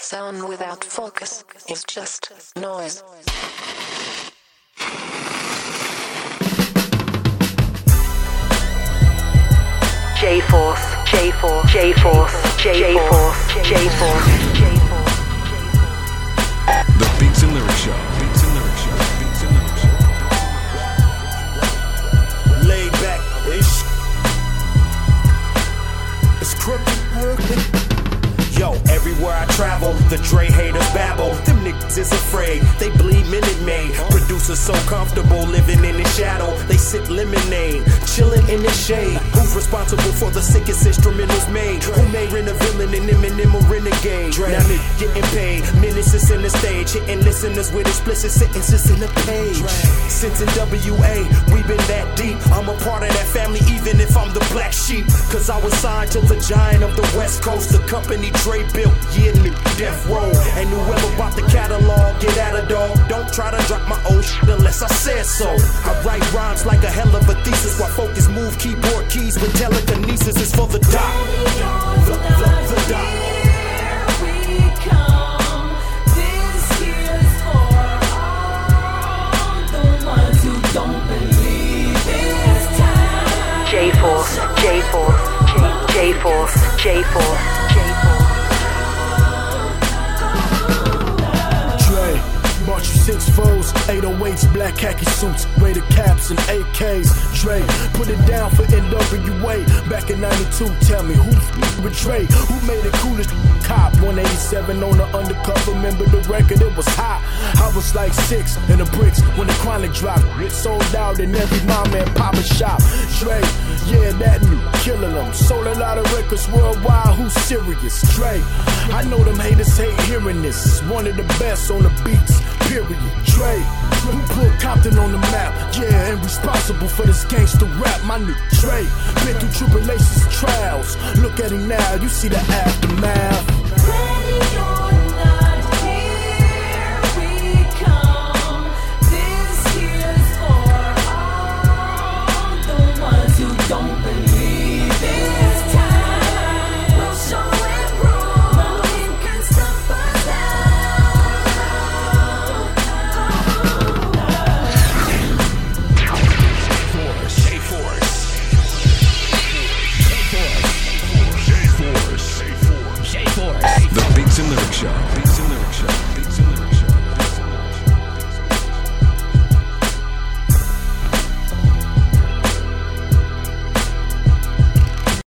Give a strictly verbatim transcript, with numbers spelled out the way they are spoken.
Sound without focus is just noise. J-Force, J-Force, J-Force, J-Force, J-Force. The Beats and Lyrics Show. Beats and Lyrics Show. Beats and Lyrics Show. Laid back ish. It's crooked. Yo, everywhere I travel, the Dre haters babble. Them niggas is afraid, they bleed Minute Maid. Producers so comfortable living in the shadow, they sip lemonade, chilling in the shade. Who's responsible for the sickest instrumentals made? Who made Ren a villain and Eminem a renegade? Now niggas getting paid, menaces in the stage, hitting listeners with explicit sentences in the page. Since in W A, we been that deep. I'm a part of that family, even if I'm the black sheep. Cause I was signed to the giant of the West Coast, the company Dre built, yeah, nigga, death row. And whoever bought the catalog, get out of dog. Don't try to drop my old shit unless I said so. I write rhymes like a hell of a thesis, while focus move keyboard keys with telekinesis is for the doc. The, the, the doc. Here we come. This here's for all the ones who don't believe it's time. J-Force, J-Force, J-Force, J-Force, J-Force. Dre, bought you six foes, eight oh eights, black khaki suits, rated caps and A Ks. Dre, put it down for N W A. Back in ninety-two, tell me who f- with Dre? Who made it coolest cop? one eighty-seven on the undercover, remember the record, it was hot. I was like six in the bricks when the Chronic dropped. It sold out in every mama and papa shop. Dre, yeah, that new, killing them. Sold a lot of records worldwide, who's serious? Dre, I know them haters hate hearing this. One of the best on the beats, period. Dre, who put Compton on the map? Yeah, and responsible for this gangster rap. My new Dre, been through tribulations and trials. Look at him now, you see the aftermath.